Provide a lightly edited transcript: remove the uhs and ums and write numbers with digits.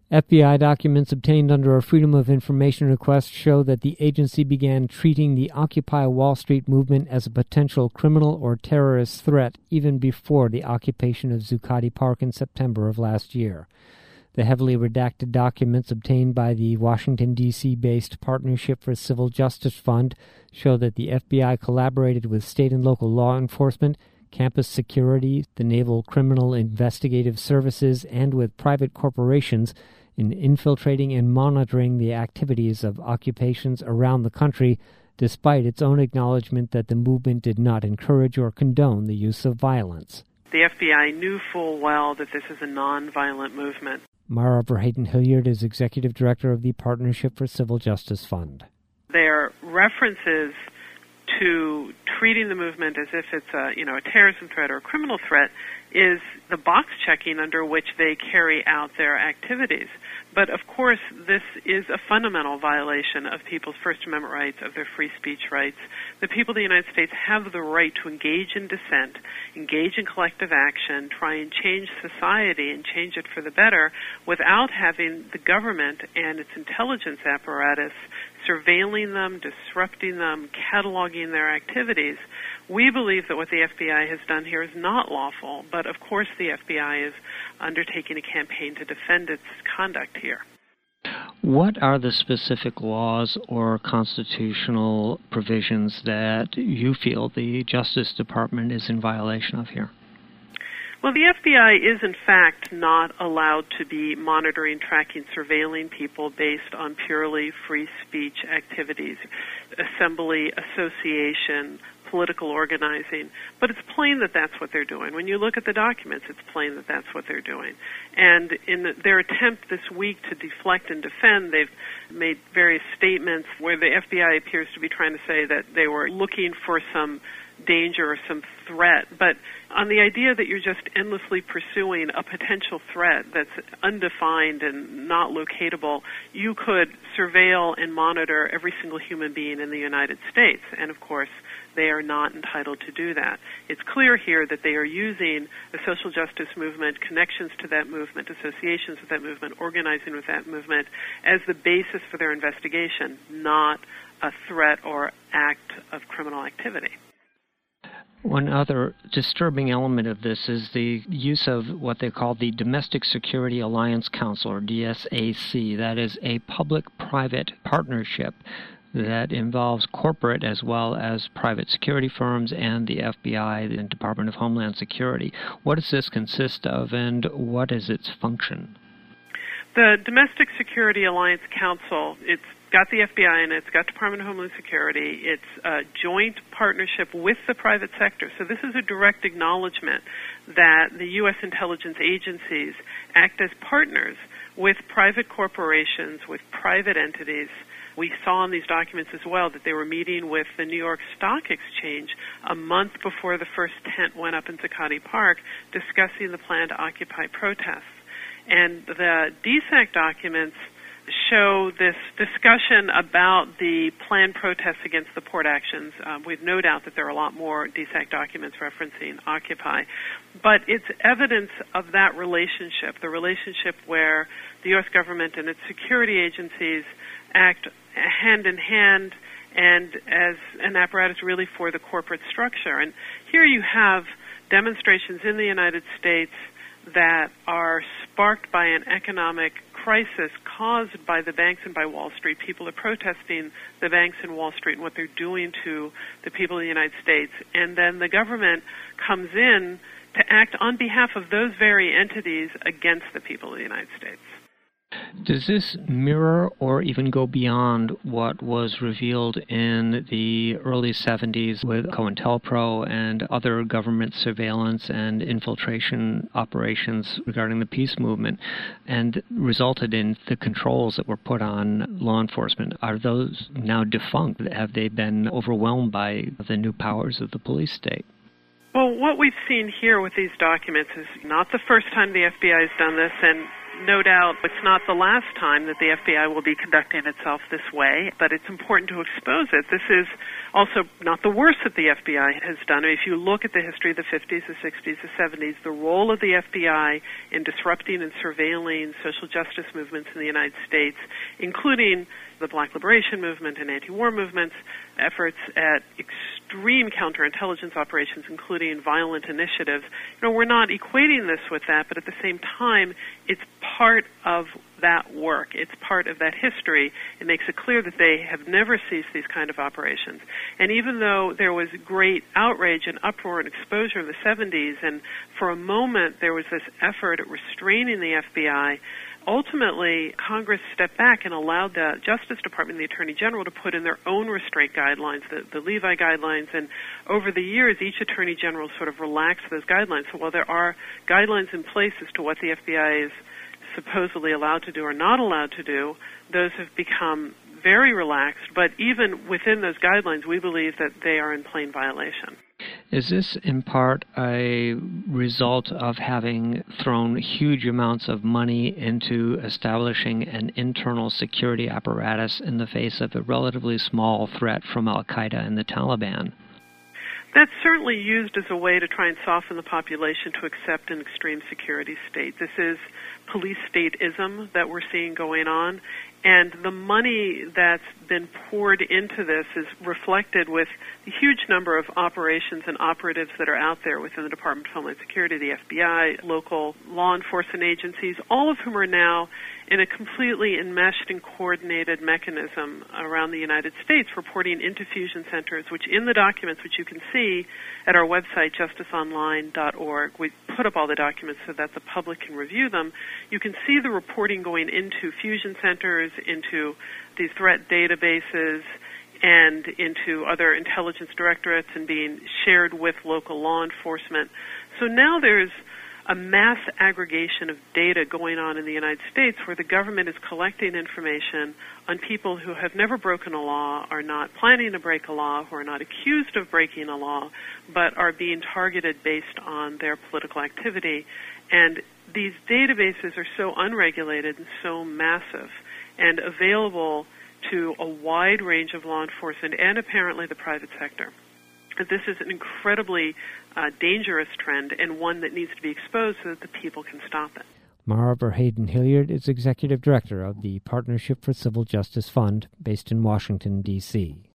FBI documents obtained under a Freedom of Information request show that the agency began treating the Occupy Wall Street movement as a potential criminal or terrorist threat even before the occupation of Zuccotti Park in September of last year. The heavily redacted documents obtained by the Washington, D.C.-based Partnership for Civil Justice Fund show that the FBI collaborated with state and local law enforcement, campus security, the Naval Criminal Investigative Services, and with private corporations in infiltrating and monitoring the activities of occupations around the country, despite its own acknowledgement that the movement did not encourage or condone the use of violence. The FBI knew full well that this is a nonviolent movement. Mara Verhaeten-Hilliard is Executive Director of the Partnership for Civil Justice Fund. Their references to treating the movement as if it's a terrorism threat or a criminal threat is the box checking under which they carry out their activities. But of course, this is a fundamental violation of people's First Amendment rights, of their free speech rights. The people of the United States have the right to engage in dissent, engage in collective action, try and change society and change it for the better without having the government and its intelligence apparatus surveilling them, disrupting them, cataloging their activities. We believe that what the FBI has done here is not lawful, but of course the FBI is undertaking a campaign to defend its conduct here. What are the specific laws or constitutional provisions that you feel the Justice Department is in violation of here? Well, the FBI is, in fact, not allowed to be monitoring, tracking, surveilling people based on purely free speech activities, assembly, association, political organizing. But it's plain that that's what they're doing. When you look at the documents, it's plain that that's what they're doing. And in their attempt this week to deflect and defend, they've made various statements where the FBI appears to be trying to say that they were looking for some danger or some threat, but on the idea that you're just endlessly pursuing a potential threat that's undefined and not locatable, you could surveil and monitor every single human being in the United States, and of course they are not entitled to do that. It's clear here that they are using the social justice movement, connections to that movement, associations with that movement, organizing with that movement as the basis for their investigation, not a threat or act of criminal activity. One other disturbing element of this is the use of what they call the Domestic Security Alliance Council, or DSAC. That is a public-private partnership that involves corporate as well as private security firms and the FBI, the Department of Homeland Security. What does this consist of, and what is its function? The Domestic Security Alliance Council, it's got the FBI in it, it's got Department of Homeland Security, it's a joint partnership with the private sector. So this is a direct acknowledgement that the U.S. intelligence agencies act as partners with private corporations, with private entities. We saw in these documents as well that they were meeting with the New York Stock Exchange a month before the first tent went up in Zuccotti Park, discussing the plan to occupy protests. And the DSAC documents show this discussion about the planned protests against the port actions. We've no doubt that there are a lot more DSAC documents referencing Occupy. But it's evidence of that relationship, the relationship where the U.S. government and its security agencies act hand in hand and as an apparatus really for the corporate structure. And here you have demonstrations in the United States that are sparked by an economic crisis caused by the banks and by Wall Street. People are protesting the banks and Wall Street and what they're doing to the people of the United States. And then the government comes in to act on behalf of those very entities against the people of the United States. Does this mirror or even go beyond what was revealed in the early 70s with COINTELPRO and other government surveillance and infiltration operations regarding the peace movement and resulted in the controls that were put on law enforcement? Are those now defunct? Have they been overwhelmed by the new powers of the police state? Well, what we've seen here with these documents is not the first time the FBI has done this, and no doubt it's not the last time that the FBI will be conducting itself this way, but it's important to expose it. This is also not the worst that the FBI has done. If you look at the history of the 50s, the 60s, the 70s, the role of the FBI in disrupting and surveilling social justice movements in the United States, including the Black Liberation Movement and anti-war movements, efforts at extreme counterintelligence operations, including violent initiatives. We're not equating this with that, but at the same time, it's part of that work. It's part of that history. It makes it clear that they have never ceased these kind of operations. And even though there was great outrage and uproar and exposure in the 70s, and for a moment there was this effort at restraining the FBI, ultimately, Congress stepped back and allowed the Justice Department and the Attorney General to put in their own restraint guidelines, the Levi guidelines, and over the years, each Attorney General sort of relaxed those guidelines. So while there are guidelines in place as to what the FBI is supposedly allowed to do or not allowed to do, those have become very relaxed, but even within those guidelines, we believe that they are in plain violation. Is this in part a result of having thrown huge amounts of money into establishing an internal security apparatus in the face of a relatively small threat from al-Qaeda and the Taliban? That's certainly used as a way to try and soften the population to accept an extreme security state. This is police state-ism that we're seeing going on, and the money that's been poured into this is reflected with the huge number of operations and operatives that are out there within the Department of Homeland Security, the FBI, local law enforcement agencies, all of whom are now in a completely enmeshed and coordinated mechanism around the United States, reporting into fusion centers, which in the documents, which you can see at our website, justiceonline.org, we put up all the documents so that the public can review them. You can see the reporting going into fusion centers, into these threat databases, and into other intelligence directorates and being shared with local law enforcement. So now there's a mass aggregation of data going on in the United States where the government is collecting information on people who have never broken a law, are not planning to break a law, who are not accused of breaking a law, but are being targeted based on their political activity. And these databases are so unregulated and so massive and available to a wide range of law enforcement and apparently the private sector. This is an incredibly dangerous trend and one that needs to be exposed so that the people can stop it. Mara Verheyden-Hilliard is Executive Director of the Partnership for Civil Justice Fund based in Washington, D.C.